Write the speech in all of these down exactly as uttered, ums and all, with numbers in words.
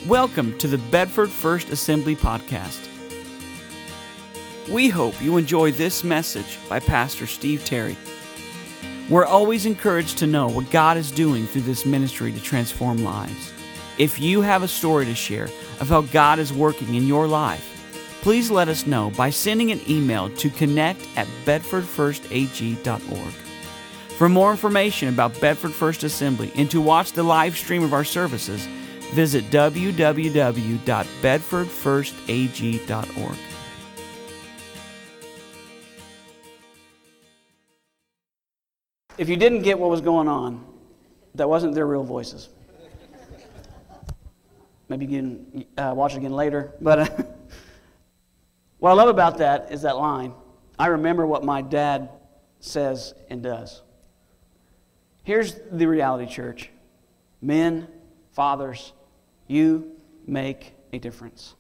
Welcome to the Bedford First Assembly Podcast. We hope you enjoy this message by Pastor Steve Terry. We're always encouraged to know what God is doing through this ministry to transform lives. If you have a story to share of how God is working in your life, please let us know by sending an email to connect at bedford first a g dot org. For more information about Bedford First Assembly and to watch the live stream of our services, visit w w w dot bedford first a g dot org. If you didn't get what was going on, that wasn't their real voices. Maybe you can uh, watch it again later. But uh, what I love about that is that line. I remember what my dad says and does. Here's the reality, church. Men, fathers, you make a difference.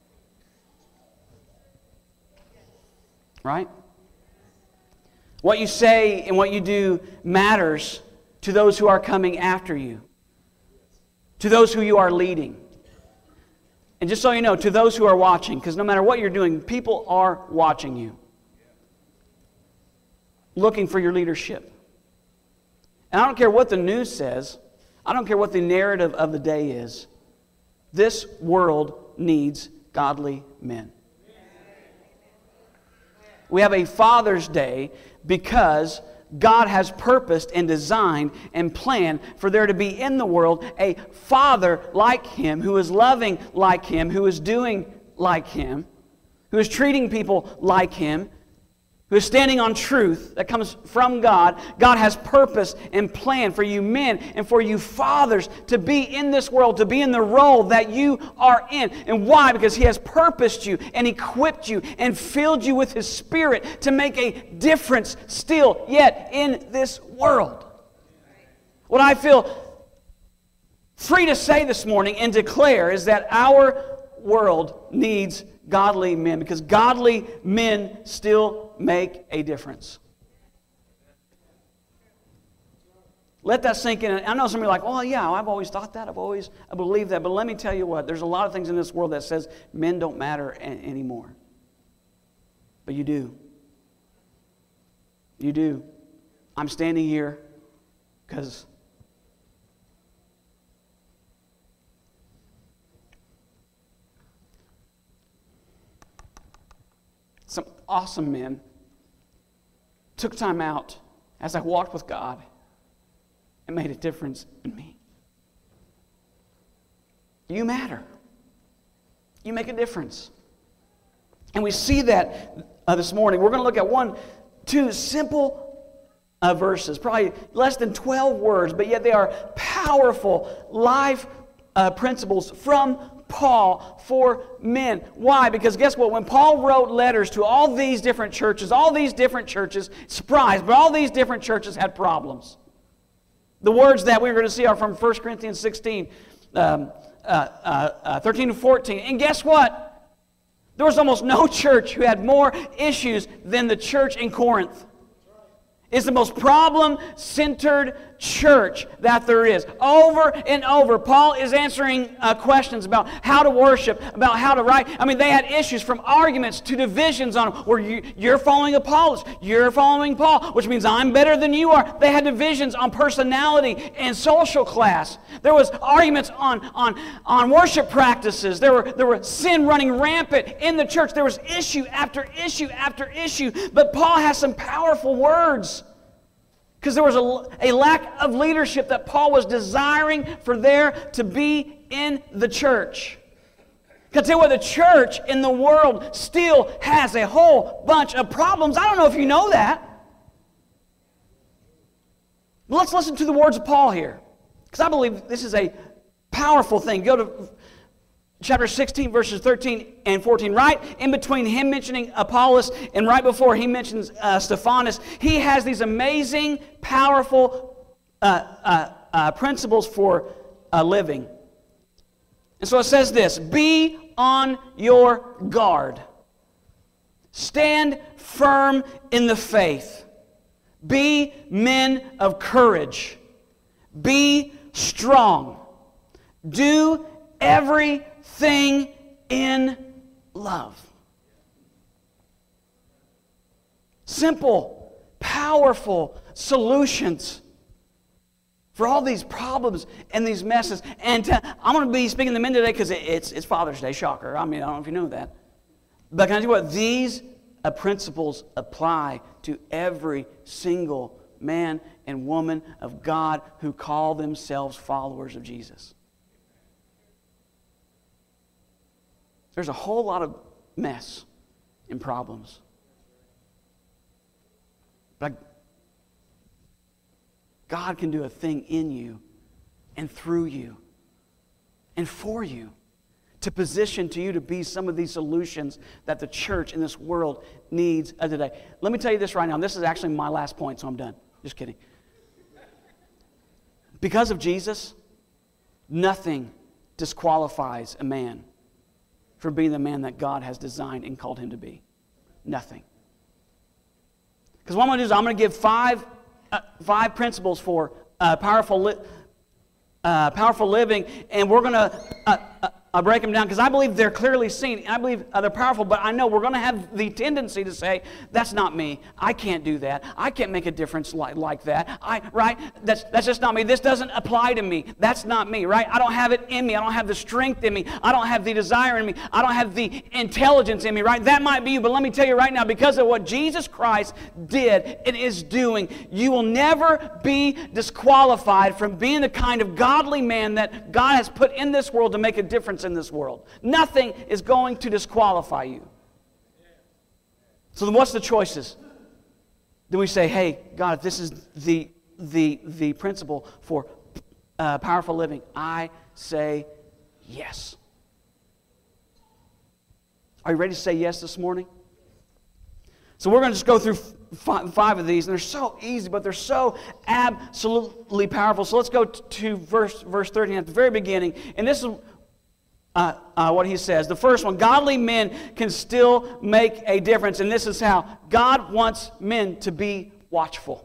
Right? What you say and what you do matters to those who are coming after you, to those who you are leading. And just so you know, to those who are watching, because no matter what you're doing, people are watching you, looking for your leadership. And I don't care what the news says, I don't care what the narrative of the day is, this world needs godly men. We have a Father's Day because God has purposed and designed and planned for there to be in the world a father like Him, who is loving like Him, who is doing like Him, who is treating people like Him, who is standing on truth that comes from God. God has purpose and plan for you men and for you fathers to be in this world, to be in the role that you are in. And why? Because He has purposed you and equipped you and filled you with His Spirit to make a difference still yet in this world. What I feel free to say this morning and declare is that our world needs godly men, because godly men still make a difference. Let that sink in. I know some of you are like, oh yeah, I've always thought that, I've always I believe that, but let me tell you what, there's a lot of things in this world that says men don't matter a- anymore. But you do. You do. I'm standing here because some awesome men took time out as I walked with God and made a difference in me. You matter. You make a difference. And we see that uh, this morning. We're going to look at one, two simple uh, verses, probably less than twelve words, but yet they are powerful life uh, principles from Paul for men. Why? Because guess what? When Paul wrote letters to all these different churches, all these different churches, surprise, but all these different churches had problems. The words that we're going to see are from First Corinthians sixteen, um, uh, uh, uh, thirteen to fourteen. And guess what? There was almost no church who had more issues than the church in Corinth. It's the most problem-centered church that there is. Over and over, Paul is answering uh, questions about how to worship, about how to write. I mean, they had issues from arguments to divisions on where you, you're following Apollos, you're following Paul, which means I'm better than you are. They had divisions on personality and social class. There was arguments on, on, on worship practices. There were, there were sin running rampant in the church. There was issue after issue after issue. But Paul has some powerful words, because there was a, a lack of leadership that Paul was desiring for there to be in the church. Because tell you what, the church in the world still has a whole bunch of problems. I don't know if you know that. But let's listen to the words of Paul here, because I believe this is a powerful thing. Go to chapter sixteen, verses thirteen and fourteen. Right in between him mentioning Apollos and right before he mentions uh, Stephanas, he has these amazing, powerful uh, uh, uh, principles for uh, living. And so it says this: be on your guard. Stand firm in the faith. Be men of courage. Be strong. Do everything in love. Simple, powerful solutions for all these problems and these messes. And to, I'm going to be speaking to men today because it, it's, it's Father's Day, shocker. I mean, I don't know if you know that. But can I tell you what? These uh, principles apply to every single man and woman of God who call themselves followers of Jesus. There's a whole lot of mess and problems. But God can do a thing in you and through you and for you to position to you to be some of these solutions that the church in this world needs today. Let me tell you this right now. This is actually my last point, so I'm done. Just kidding. Because of Jesus, nothing disqualifies a man from being the man that God has designed and called him to be. Nothing. Because what I'm going to do is I'm going to give five, uh, five principles for uh, powerful, li- uh, powerful living, and we're going to uh, uh, I'll break them down because I believe they're clearly seen. I believe uh, they're powerful, but I know we're going to have the tendency to say, that's not me. I can't do that. I can't make a difference like, like that. I, right? That's, that's just not me. This doesn't apply to me. That's not me, right? I don't have it in me. I don't have the strength in me. I don't have the desire in me. I don't have the intelligence in me, right? That might be you, but let me tell you right now, because of what Jesus Christ did and is doing, you will never be disqualified from being the kind of godly man that God has put in this world to make a difference in this world. Nothing is going to disqualify you. So then what's the choices? Then we say, hey, God, if this is the, the, the principle for uh, powerful living, I say yes. Are you ready to say yes this morning? So we're going to just go through five, five of these, and they're so easy, but they're so absolutely powerful. So let's go to verse, verse thirteen at the very beginning, and this is Uh, uh, what he says. The first one, godly men can still make a difference. And this is how. God wants men to be watchful.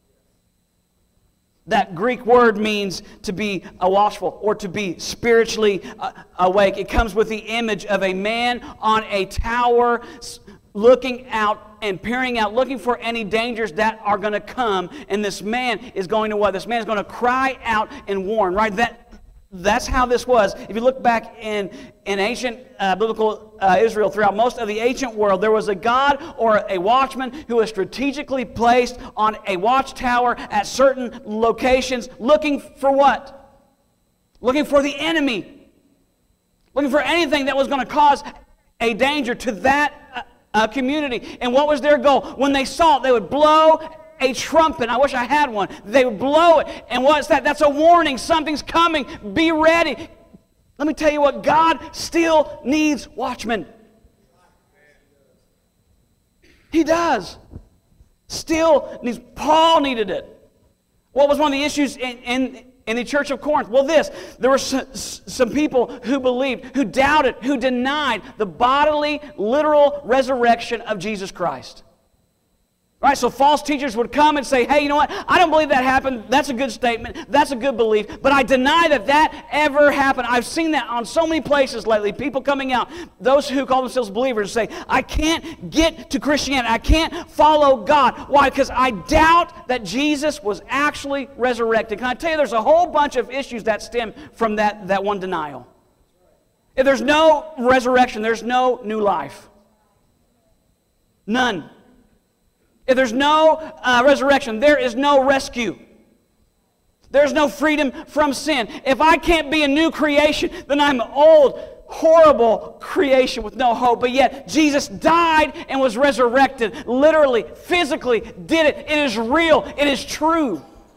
That Greek word means to be uh, watchful or to be spiritually uh, awake. It comes with the image of a man on a tower looking out and peering out, looking for any dangers that are going to come. And this man is going to what? This man is going to cry out and warn, right? That That's how this was. If you look back in, in ancient uh, biblical uh, Israel, throughout most of the ancient world, there was a god or a watchman who was strategically placed on a watchtower at certain locations, looking for what? Looking for the enemy. Looking for anything that was going to cause a danger to that uh, uh, community. And what was their goal? When they saw it, they would blow a trumpet. I wish I had one. They would blow it. And what's that? That's a warning. Something's coming. Be ready. Let me tell you what. God still needs watchmen. He does. Still needs. Paul needed it. What was one of the issues in, in, in the church of Corinth? Well, this. There were some, some people who believed, who doubted, who denied the bodily, literal resurrection of Jesus Christ. Right, so false teachers would come and say, hey, you know what? I don't believe that happened. That's a good statement. That's a good belief. But I deny that that ever happened. I've seen that on so many places lately. People coming out, those who call themselves believers, say, I can't get to Christianity. I can't follow God. Why? Because I doubt that Jesus was actually resurrected. Can I tell you, there's a whole bunch of issues that stem from that, that one denial. If there's no resurrection, there's no new life. None. If there's no uh, resurrection, there is no rescue. There's no freedom from sin. If I can't be a new creation, then I'm an old, horrible creation with no hope. But yet, Jesus died and was resurrected. Literally, physically did it. It is real. It is true.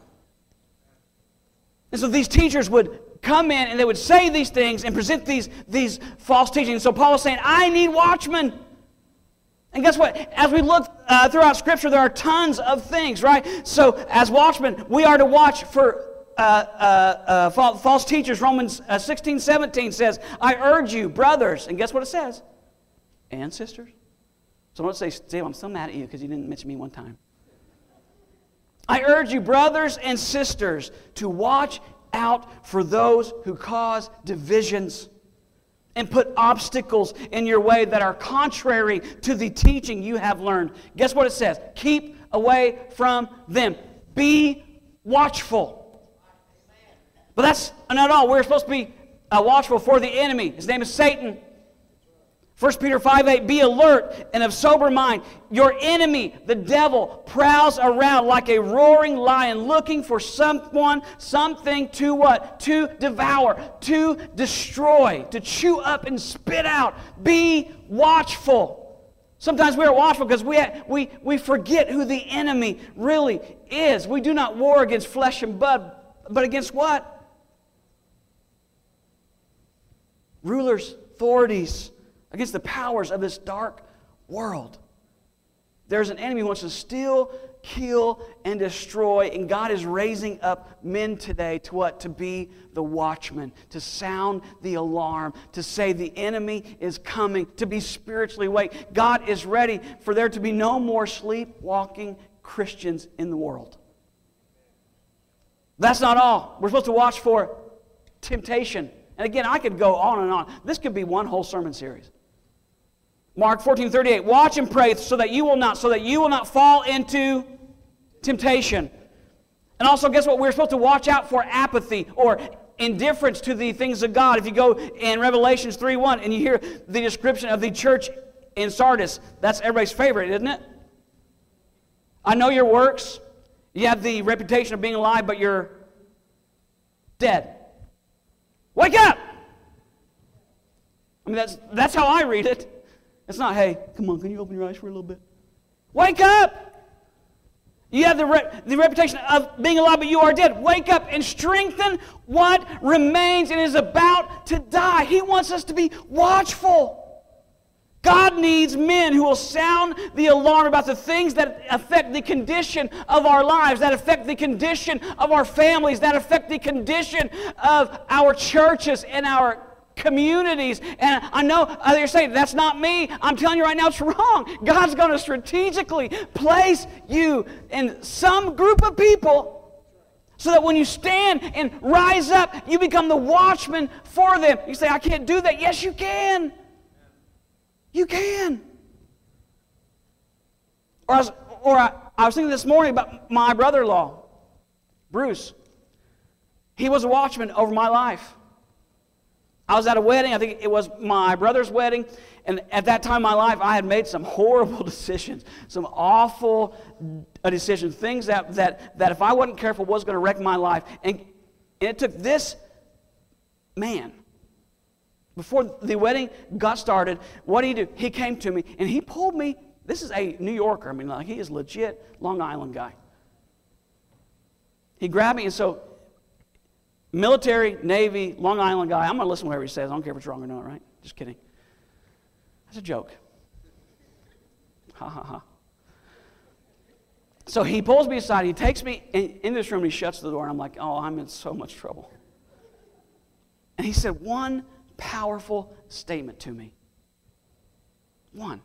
And so these teachers would come in and they would say these things and present these, these false teachings. So Paul is saying, I need watchmen. And guess what? As we look uh, throughout Scripture, there are tons of things, right? So as watchmen, we are to watch for uh, uh, uh, false teachers. Romans uh, sixteen seventeen says, I urge you, brothers, and guess what it says? And sisters. So don't say, Steve, I'm so mad at you because you didn't mention me one time. I urge you, brothers and sisters, to watch out for those who cause divisions and put obstacles in your way that are contrary to the teaching you have learned. Guess what it says? Keep away from them. Be watchful. But that's not all. We're supposed to be uh, watchful for the enemy. His name is Satan. First Peter five eight, be alert and of sober mind. Your enemy, the devil, prowls around like a roaring lion looking for someone, something to what? To devour, to destroy, to chew up and spit out. Be watchful. Sometimes we are watchful because we, we, we forget who the enemy really is. We do not war against flesh and blood, but against what? Rulers, authorities, against the powers of this dark world. There's an enemy who wants to steal, kill, and destroy, and God is raising up men today to what? To be the watchman, to sound the alarm, to say the enemy is coming, to be spiritually awake. God is ready for there to be no more sleepwalking Christians in the world. That's not all. We're supposed to watch for temptation. And again, I could go on and on. This could be one whole sermon series. Mark fourteen thirty-eight, watch and pray so that you will not, so that you will not fall into temptation. And also, guess what? We're supposed to watch out for apathy or indifference to the things of God. If you go in Revelations three one and you hear the description of the church in Sardis, that's everybody's favorite, isn't it? I know your works. You have the reputation of being alive, but you're dead. Wake up! I mean, that's, that's how I read it. It's not, hey, come on, can you open your eyes for a little bit? Wake up! You have the, re- the reputation of being alive, but you are dead. Wake up and strengthen what remains and is about to die. He wants us to be watchful. God needs men who will sound the alarm about the things that affect the condition of our lives, that affect the condition of our families, that affect the condition of our churches and our communities. And I know you're saying, that's not me. I'm telling you right now, it's wrong. God's going to strategically place you in some group of people so that when you stand and rise up, you become the watchman for them. You say, I can't do that. Yes, you can. You can. Or I was, or I, I was thinking this morning about my brother-in-law, Bruce. He was a watchman over my life. I was at a wedding. I think it was my brother's wedding. And at that time in my life, I had made some horrible decisions, some awful decisions, things that, that, that if I wasn't careful was going to wreck my life. And, and it took this man, before the wedding got started, what did he do? He came to me and he pulled me. This is a New Yorker. I mean, like, he is legit Long Island guy. He grabbed me, and so military, Navy, Long Island guy. I'm going to listen to whatever he says. I don't care if it's wrong or not, right? Just kidding. That's a joke. Ha, ha, ha. So he pulls me aside. He takes me in, in this room, and he shuts the door. And I'm like, oh, I'm in so much trouble. And he said one powerful statement to me. One.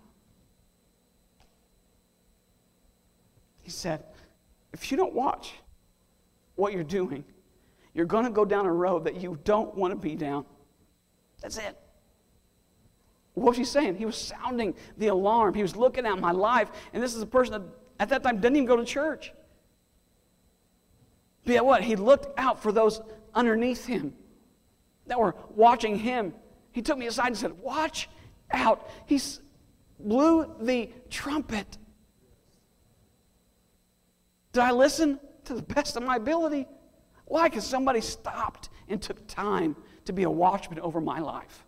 He said, if you don't watch what you're doing, you're going to go down a road that you don't want to be down. That's it. What was he saying? He was sounding the alarm. He was looking at my life. And this is a person that at that time didn't even go to church. But yet what? He looked out for those underneath him that were watching him. He took me aside and said, watch out. He blew the trumpet. Did I listen to the best of my ability? Why? Because somebody stopped and took time to be a watchman over my life.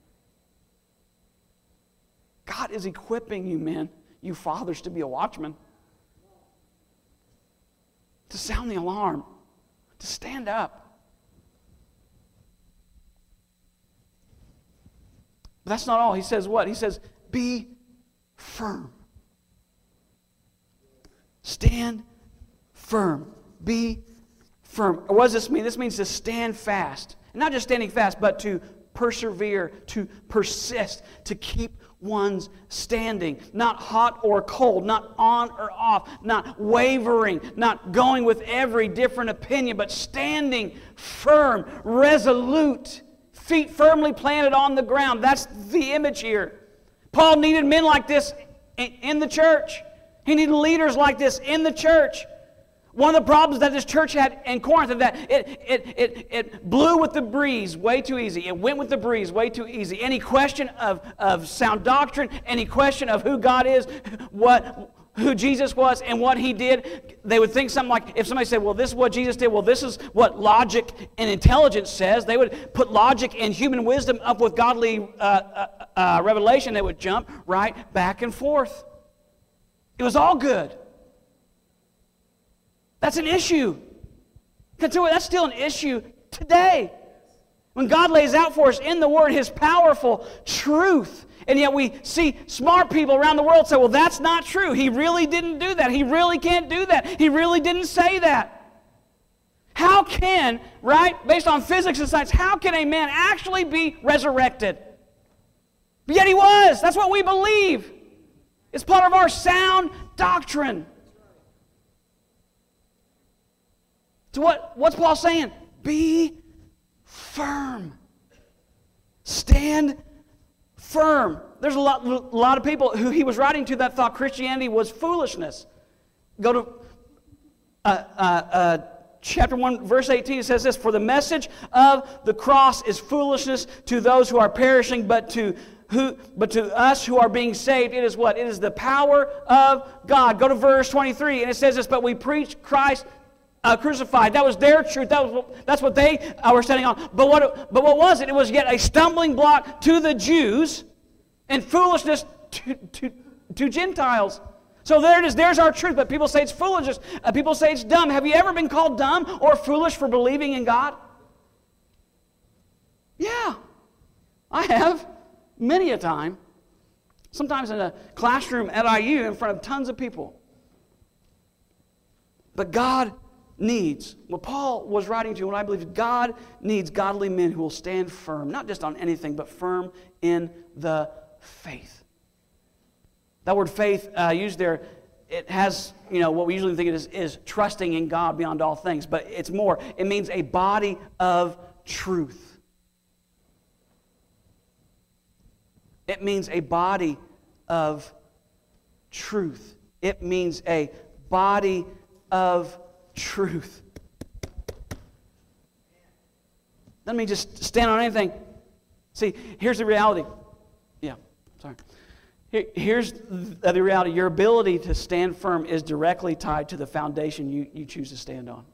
God is equipping you men, you fathers, to be a watchman. To sound the alarm. To stand up. But that's not all. He says what? He says, be firm. Stand firm. Be firm. What does this mean? This means to stand fast. And not just standing fast, but to persevere, to persist, to keep one's standing. Not hot or cold, not on or off, not wavering, not going with every different opinion, but standing firm, resolute, feet firmly planted on the ground. That's the image here. Paul needed men like this in the church. He needed leaders like this in the church. One of the problems that this church had in Corinth is that it, it, it, it blew with the breeze way too easy. It went with the breeze way too easy. Any question of, of sound doctrine, any question of who God is, what, who Jesus was, and what He did, they would think something like, if somebody said, well, this is what Jesus did, well, this is what logic and intelligence says, they would put logic and human wisdom up with godly uh, uh, uh, revelation. They would jump right back and forth. It was all good. That's an issue. That's still an issue today. When God lays out for us in the Word His powerful truth, and yet we see smart people around the world say, well, that's not true. He really didn't do that. He really can't do that. He really didn't say that. How can, right, based on physics and science, how can a man actually be resurrected? But yet he was. That's what we believe. It's part of our sound doctrine. So what, what's Paul saying? Be firm. Stand firm. There's a lot, a lot of people who he was writing to that thought Christianity was foolishness. Go to uh, uh, uh, chapter one, verse eighteen. It says this, for the message of the cross is foolishness to those who are perishing, but to Who, but to us who are being saved, it is what? It is the power of God. Go to verse twenty-three, and it says this, but we preach Christ uh, crucified. That was their truth. That was what, that's what they uh, were standing on. But what, but what was it? It was yet a stumbling block to the Jews and foolishness to, to, to Gentiles. So there it is. There's our truth. But people say it's foolishness. Uh, people say it's dumb. Have you ever been called dumb or foolish for believing in God? Yeah, I have. Many a time, sometimes in a classroom at I U in front of tons of people. But God needs, what Paul was writing to, what I believe, God needs godly men who will stand firm, not just on anything, but firm in the faith. That word faith uh, used there, it has, you know, what we usually think it is, is trusting in God beyond all things, but it's more. It means a body of truth. It means a body of truth. It means a body of truth. Let me just stand on anything. See, here's the reality. Yeah, sorry. Here, here's the reality. Your ability to stand firm is directly tied to the foundation you, you choose to stand on.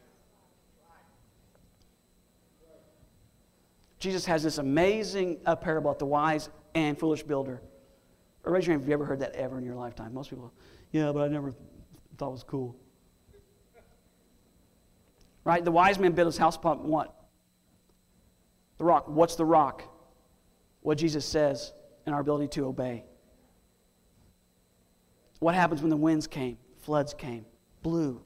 Jesus has this amazing uh, parable at the wise and foolish builder. Or raise your hand if you've ever heard that ever in your lifetime. Most people, yeah, but I never thought it was cool. Right? The wise man built his house upon what? The rock. What's the rock? What Jesus says and our ability to obey. What happens when the winds came, floods came, blew?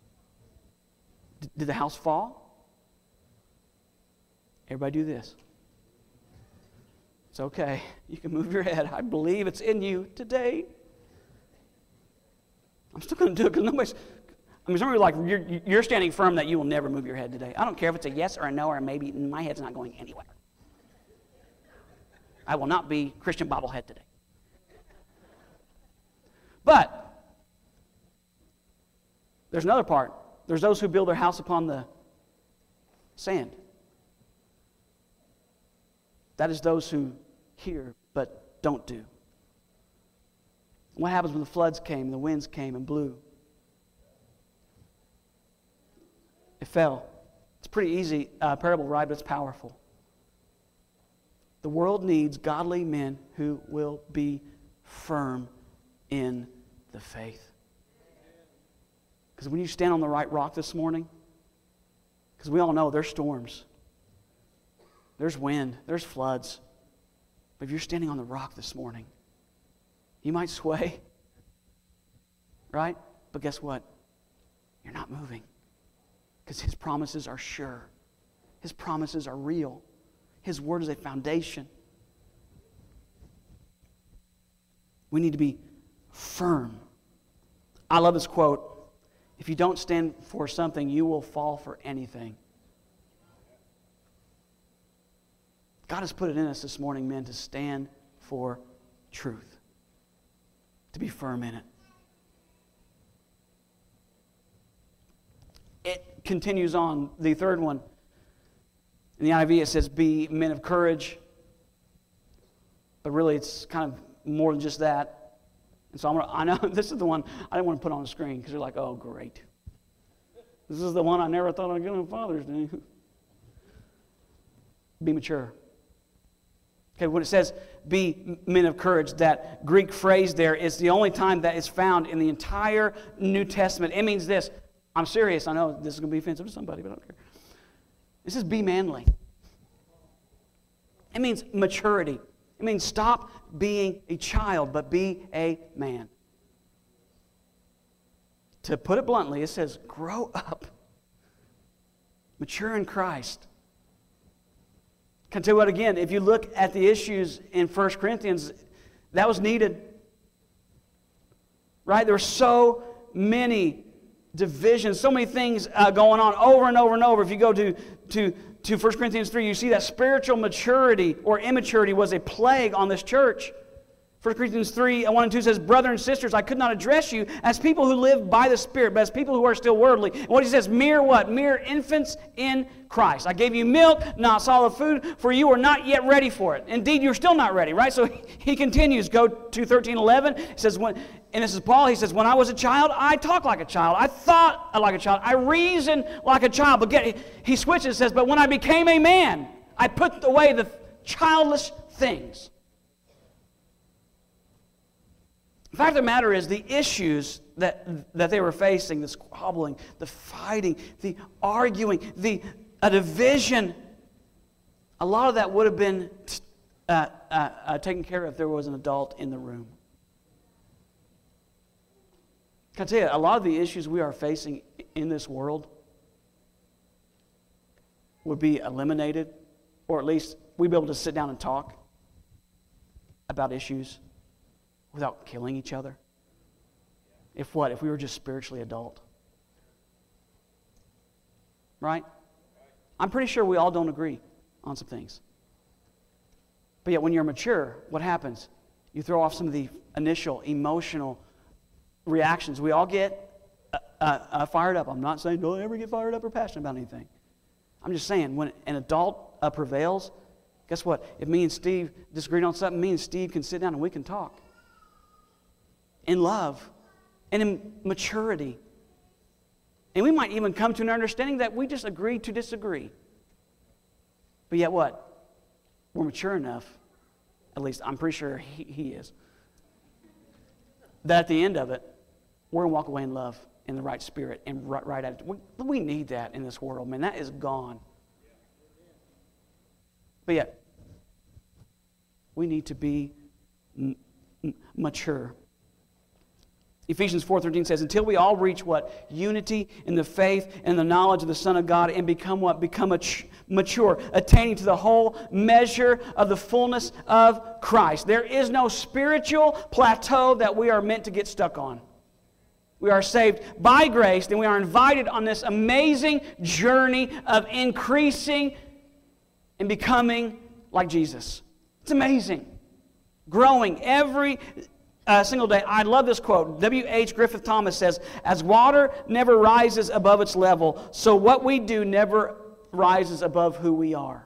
D- did the house fall? Everybody do this. It's okay. You can move your head. I believe it's in you today. I'm still going to do it because nobody's... I mean, some of you are like, you're, you're standing firm that you will never move your head today. I don't care if it's a yes or a no or a maybe. My head's not going anywhere. I will not be Christian bobblehead today. But there's another part. There's those who build their house upon the sand. That is those who hear but don't do. What happens when the floods came, the winds came and blew? It fell. It's a pretty easy uh, parable, right? But it's powerful. The world needs godly men who will be firm in the faith. Because when you stand on the right rock this morning, because we all know there's storms, there's wind, there's floods. But if you're standing on the rock this morning, you might sway, right? But guess what? You're not moving. Because His promises are sure. His promises are real. His His Word is a foundation. We need to be firm. I love this quote. If you don't stand for something, you will fall for anything. God has put it in us this morning, men, to stand for truth. To be firm in it. It continues on. The third one, in the I V it says, be men of courage. But really it's kind of more than just that. And so I'm gonna, I know this is the one I didn't want to put on the screen because you're like, oh, great. This is the one I never thought I'd get on Father's Day. Be mature. Okay, when it says be men of courage, that Greek phrase there is the only time that is found in the entire New Testament. It means this. I'm serious. I know this is going to be offensive to somebody, but I don't care. This is be manly. It means maturity. It means stop being a child, but be a man. To put it bluntly, it says grow up. Mature in Christ. Can I tell you what, again, if you look at the issues in First Corinthians, that was needed. Right? There were so many divisions, so many things uh, going on over and over and over. If you go to, to, to First Corinthians three, you see that spiritual maturity or immaturity was a plague on this church. First Corinthians three, one and two says, Brother and sisters, I could not address you as people who live by the Spirit, but as people who are still worldly. And what he says, mere what? Mere infants in Christ. I gave you milk, not solid food, for you are not yet ready for it. Indeed, you're still not ready, right? So he continues, go to thirteen eleven. He says, when, and this is Paul, he says, when I was a child, I talked like a child. I thought like a child. I reasoned like a child. But get, he switches and says, but when I became a man, I put away the childish things. The fact of the matter is, the issues that, that they were facing, the squabbling, the fighting, the arguing, the a division, a lot of that would have been uh, uh, uh, taken care of if there was an adult in the room. Can I tell you, a lot of the issues we are facing in this world would be eliminated, or at least we'd be able to sit down and talk about issues without killing each other. If what? If we were just spiritually adult. Right? I'm pretty sure we all don't agree on some things. But yet when you're mature, what happens? You throw off some of the initial emotional reactions. We all get uh, uh, fired up. I'm not saying don't ever get fired up or passionate about anything. I'm just saying when an adult uh, prevails, guess what? If me and Steve disagreed on something, me and Steve can sit down and we can talk. In love and in maturity. And we might even come to an understanding that we just agree to disagree. But yet what? We're mature enough, at least I'm pretty sure he, he is, that at the end of it, we're going to walk away in love, in the right spirit, and right, right attitude. We, we need that in this world, man. That is gone. But yet, we need to be m- m- mature. Ephesians four thirteen says, until we all reach what? Unity in the faith and the knowledge of the Son of God and become what? Become mature, attaining to the whole measure of the fullness of Christ. There is no spiritual plateau that we are meant to get stuck on. We are saved by grace, and we are invited on this amazing journey of increasing and becoming like Jesus. It's amazing. Growing every Uh, single day. I love this quote. W H Griffith Thomas says, as water never rises above its level, so what we do never rises above who we are.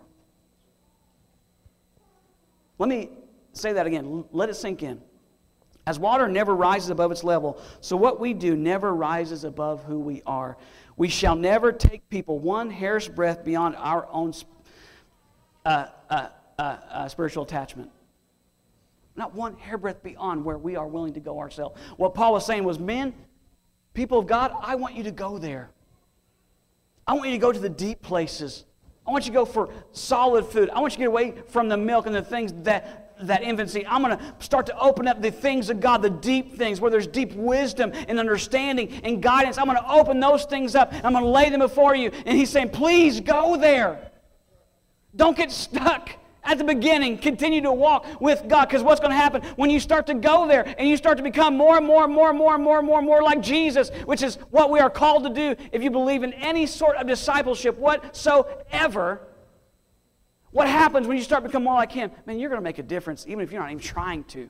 Let me say that again. Let it sink in. As water never rises above its level, so what we do never rises above who we are. We shall never take people one hair's breadth beyond our own uh, uh, uh, uh, spiritual attachment. Not one hairbreadth beyond where we are willing to go ourselves. What Paul was saying was, men, people of God, I want you to go there. I want you to go to the deep places. I want you to go for solid food. I want you to get away from the milk and the things that, that infancy. I'm going to start to open up the things of God, the deep things, where there's deep wisdom and understanding and guidance. I'm going to open those things up. I'm going to lay them before you. And he's saying, please go there. Don't get stuck at the beginning. Continue to walk with God, because what's going to happen when you start to go there and you start to become more and more and more and more and more and more and more like Jesus, which is what we are called to do if you believe in any sort of discipleship whatsoever. What happens when you start to become more like Him? Man, you're going to make a difference even if you're not even trying to.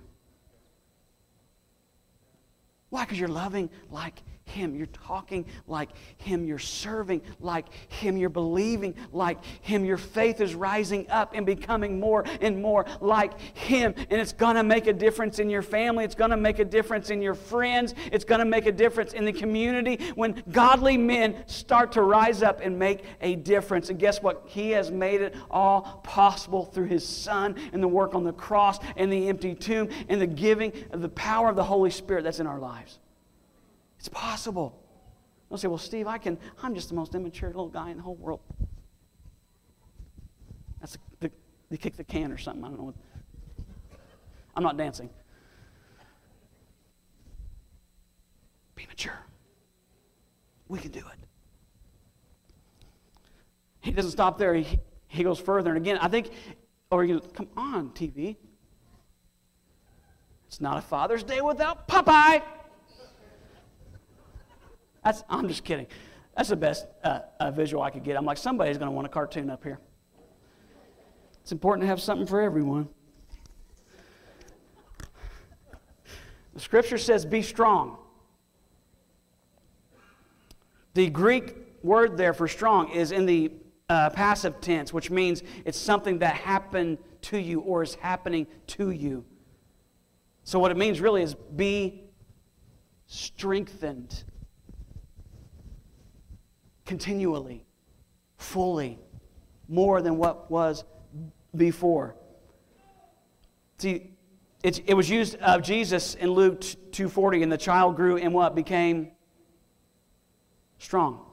Why? Because you're loving like Him. You're talking like Him. You're serving like Him. You're believing like Him. Your faith is rising up and becoming more and more like Him. And it's going to make a difference in your family. It's going to make a difference in your friends. It's going to make a difference in the community when godly men start to rise up and make a difference. And guess what? He has made it all possible through His Son and the work on the cross and the empty tomb and the giving of the power of the Holy Spirit that's in our lives. It's possible. They'll say, well, Steve, I can, I'm just the most immature little guy in the whole world. That's the, they kick the can or something. I don't know what. I'm not dancing. Be mature. We can do it. He doesn't stop there. He, he goes further. And again, I think, or he goes, come on, T V. It's not a Father's Day without Popeye. That's, I'm just kidding. That's the best uh, uh, visual I could get. I'm like, somebody's going to want a cartoon up here. It's important to have something for everyone. The Scripture says, be strong. The Greek word there for strong is in the uh, passive tense, which means it's something that happened to you or is happening to you. So what it means really is be strengthened. Continually, fully, more than what was before. See, it, it was used of Jesus in Luke two forty, and the child grew and what? Became strong.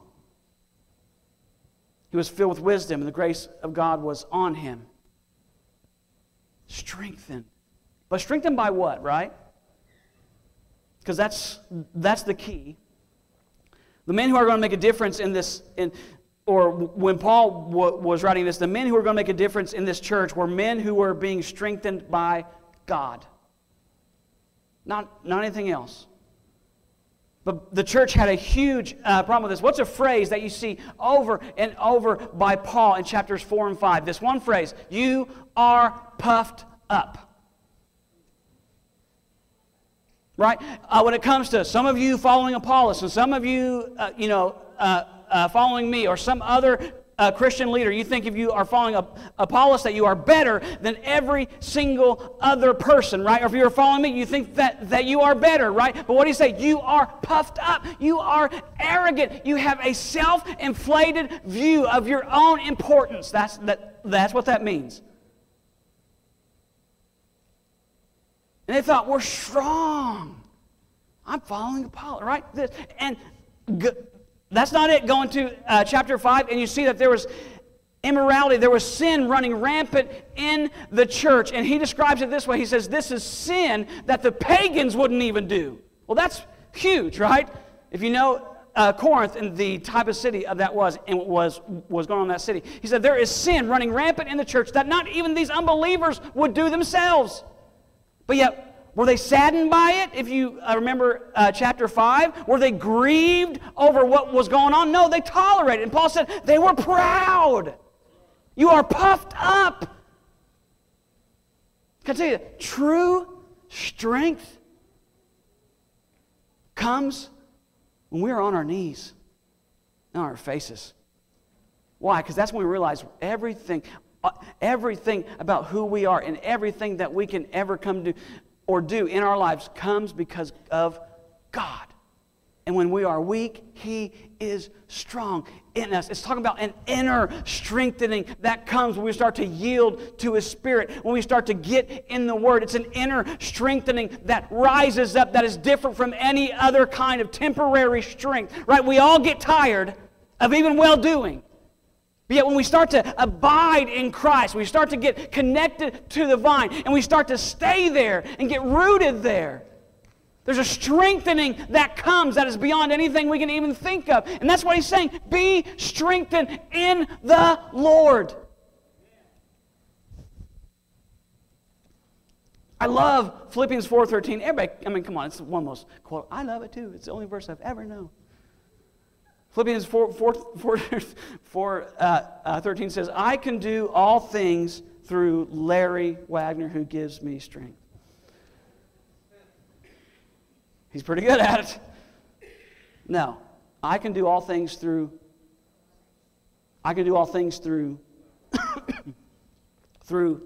He was filled with wisdom, and the grace of God was on him. Strengthened. But strengthened by what, right? Because that's, that's the key. The men who are going to make a difference in this, in, or when Paul w- was writing this, the men who were going to make a difference in this church were men who were being strengthened by God. Not, not anything else. But the church had a huge uh, problem with this. What's a phrase that you see over and over by Paul in chapters four and five? This one phrase, you are puffed up. Right? Uh, when it comes to some of you following Apollos and some of you, uh, you know, uh, uh, following me or some other uh, Christian leader, you think if you are following Apollos that you are better than every single other person, right? Or if you are following me, you think that, that you are better, right? But what do you say? You are puffed up. You are arrogant. You have a self-inflated view of your own importance. That's, that, that's what that means. And they thought, we're strong. I'm following Apollo, right? This, and g- that's not it. Go into uh, chapter five, and you see that there was immorality. There was sin running rampant in the church. And he describes it this way. He says, this is sin that the pagans wouldn't even do. Well, that's huge, right? If you know uh, Corinth and the type of city of that was, and what was, was going on in that city. He said, there is sin running rampant in the church that not even these unbelievers would do themselves. But yet, were they saddened by it? If you uh, remember uh, chapter five, were they grieved over what was going on? No, they tolerated. And Paul said they were proud. You are puffed up. Can I tell you, true strength comes when we are on our knees, not on our faces. Why? Because that's when we realize everything... Everything about who we are and everything that we can ever come to or do in our lives comes because of God. And when we are weak, He is strong in us. It's talking about an inner strengthening that comes when we start to yield to His Spirit, when we start to get in the Word. It's an inner strengthening that rises up that is different from any other kind of temporary strength. Right? We all get tired of even well-doing. But yet when we start to abide in Christ, we start to get connected to the vine, and we start to stay there and get rooted there, there's a strengthening that comes that is beyond anything we can even think of. And that's what he's saying. Be strengthened in the Lord. I love Philippians four thirteen. Everybody, I mean, come on, it's one of the most quote. I love it too. It's the only verse I've ever known. Philippians four, four, four, four uh, uh, thirteen says, I can do all things through Larry Wagner who gives me strength. He's pretty good at it. No, I can do all things through, I can do all things through, through,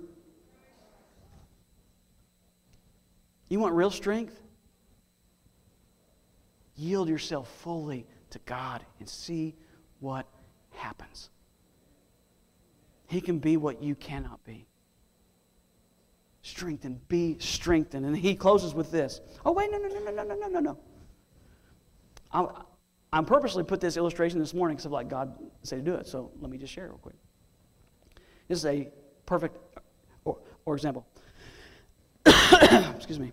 you want real strength? Yield yourself fully to God and see what happens. He can be what you cannot be. Strengthen, be strengthened. And he closes with this. Oh, wait, no, no, no, no, no, no, no, no. I'm, I'm purposely put this illustration this morning because I like God said to do it. So let me just share it real quick. This is a perfect or, or example. Excuse me.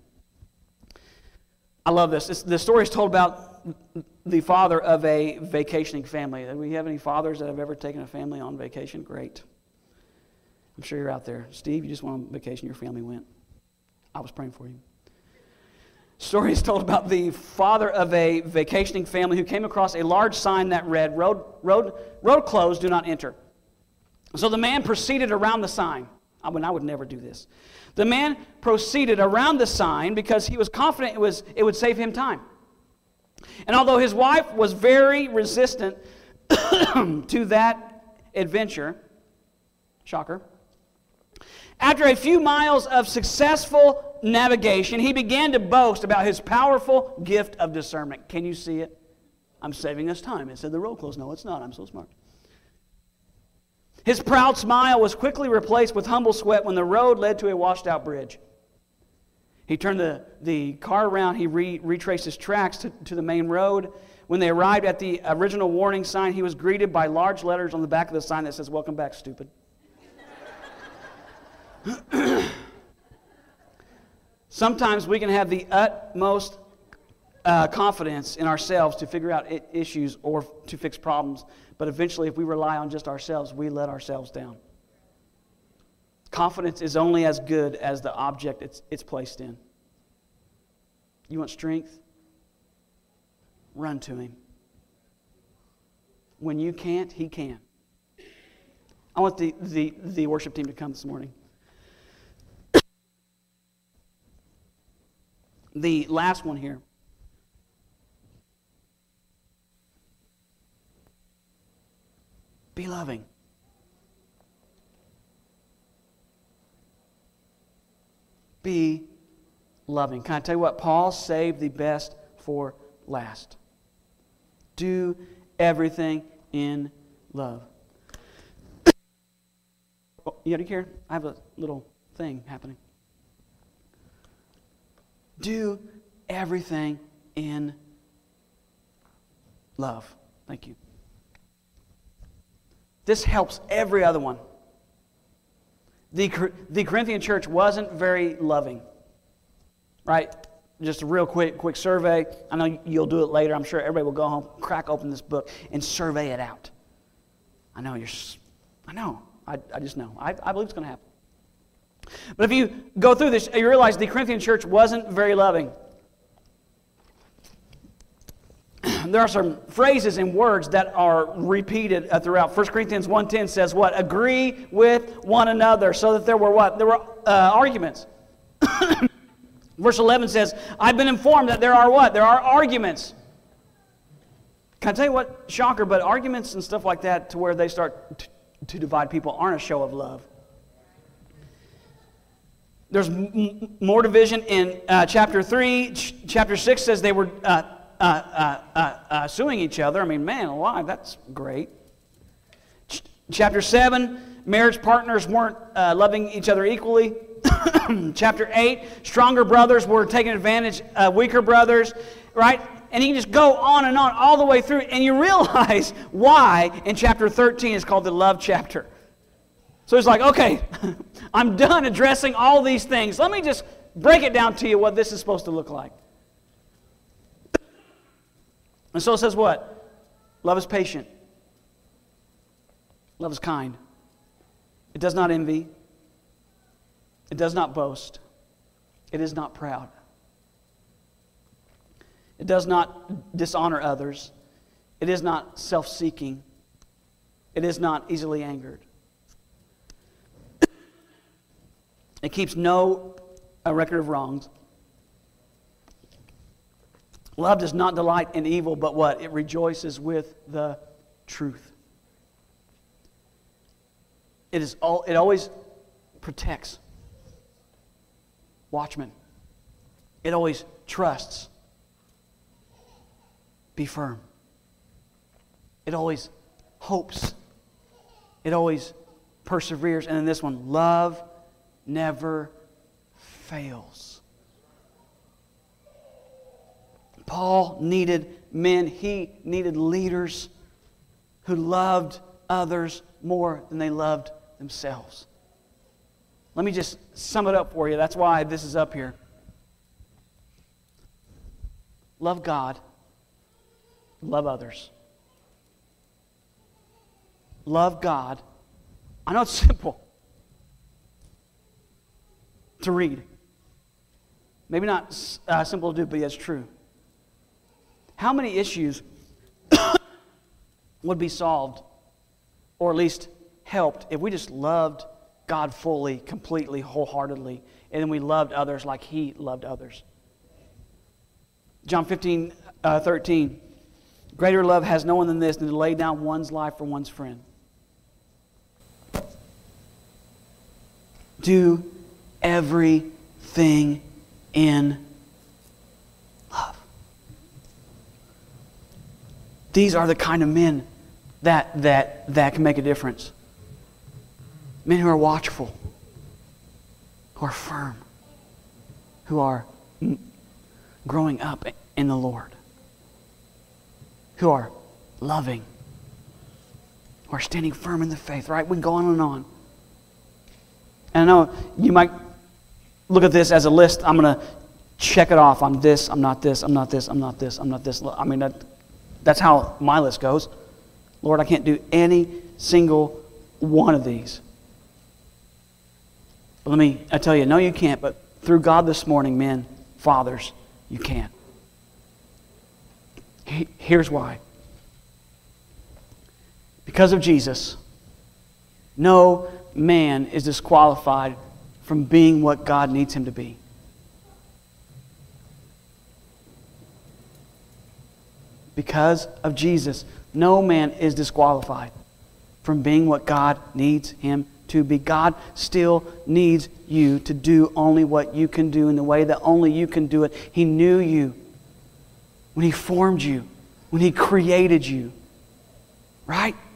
I love this. this. The story is told about the father of a vacationing family. Do we have any fathers that have ever taken a family on vacation? Great. I'm sure you're out there. Steve, you just went on vacation. Your family went. I was praying for you. Story is told about the father of a vacationing family who came across a large sign that read, road, road, road closed, do not enter. So the man proceeded around the sign. I mean, I would never do this. The man proceeded around the sign because he was confident it, was, it would save him time. And although his wife was very resistant to that adventure, shocker, after a few miles of successful navigation, he began to boast about his powerful gift of discernment. Can you see it? I'm saving us time. It said the road closed. No, it's not. I'm so smart. His proud smile was quickly replaced with humble sweat when the road led to a washed-out bridge. He turned the, the car around. He re, retraced his tracks to, to the main road. When they arrived at the original warning sign, he was greeted by large letters on the back of the sign that says, "Welcome back, stupid." Sometimes we can have the utmost uh, confidence in ourselves to figure out it, issues or to fix problems. But eventually, if we rely on just ourselves, we let ourselves down. Confidence is only as good as the object it's, it's placed in. You want strength? Run to Him. When you can't, He can. I want the, the, the worship team to come this morning. The last one here. Be loving. Be loving. Can I tell you what? Paul saved the best for last. Do everything in love. Oh, you gotta hear? I have a little thing happening. Do everything in love. Thank you. This helps every other one. The, the Corinthian church wasn't very loving. Right? Just a real quick quick survey. I know you'll do it later. I'm sure everybody will go home, crack open this book, and survey it out. I know you're... I know. I, I just know. I, I believe it's going to happen. But if you go through this, you realize the Corinthian church wasn't very loving. There are some phrases and words that are repeated throughout. First Corinthians one ten says what? Agree with one another. So that there were what? There were uh, arguments. Verse eleven says, I've been informed that there are what? There are arguments. Can I tell you what? Shocker, but arguments and stuff like that to where they start t- to divide people aren't a show of love. There's m- more division in uh, chapter three. Ch- chapter six says they were uh, uh, uh, uh, uh, suing each other. I mean, man alive, that's great. Ch- chapter seven, marriage partners weren't uh, loving each other equally. Chapter eight, stronger brothers were taking advantage of weaker brothers, right? And you can just go on and on all the way through, and you realize why in chapter thirteen it's called the love chapter. So it's like, okay, I'm done addressing all these things. Let me just break it down to you what this is supposed to look like. And so it says what? Love is patient. Love is kind. It does not envy. It does not boast. It is not proud. It does not dishonor others. It is not self-seeking. It is not easily angered. It keeps no a record of wrongs. Love does not delight in evil, but what? It rejoices with the truth. It is all. It always protects. Watchman. It always trusts. Be firm. It always hopes. It always perseveres. And in this one, love never fails. Paul needed men. He needed leaders who loved others more than they loved themselves. Let me just sum it up for you. That's why this is up here. Love God. Love others. Love God. I know it's simple to read. Maybe not uh, simple to do, but it's true. How many issues would be solved, or at least helped, if we just loved God fully, completely, wholeheartedly, and then we loved others like He loved others? John fifteen, uh, thirteen. Greater love has no one than this, than to lay down one's life for one's friend. Do everything in love. These are the kind of men that, that, that can make a difference. Men who are watchful, who are firm, who are growing up in the Lord, who are loving, who are standing firm in the faith, right? We can go on and on. And I know you might look at this as a list. I'm going to check it off. I'm this, I'm not this, I'm not this, I'm not this, I'm not this. I mean, that, that's how my list goes. Lord, I can't do any single one of these. But let me, I tell you, no, you can't. But through God this morning, men, fathers, you can. Here's why. Because of Jesus, no man is disqualified from being what God needs him to be. Because of Jesus, no man is disqualified from being what God needs him to be. God still needs you to do only what you can do in the way that only you can do it. He knew you when He formed you, when He created you. Right?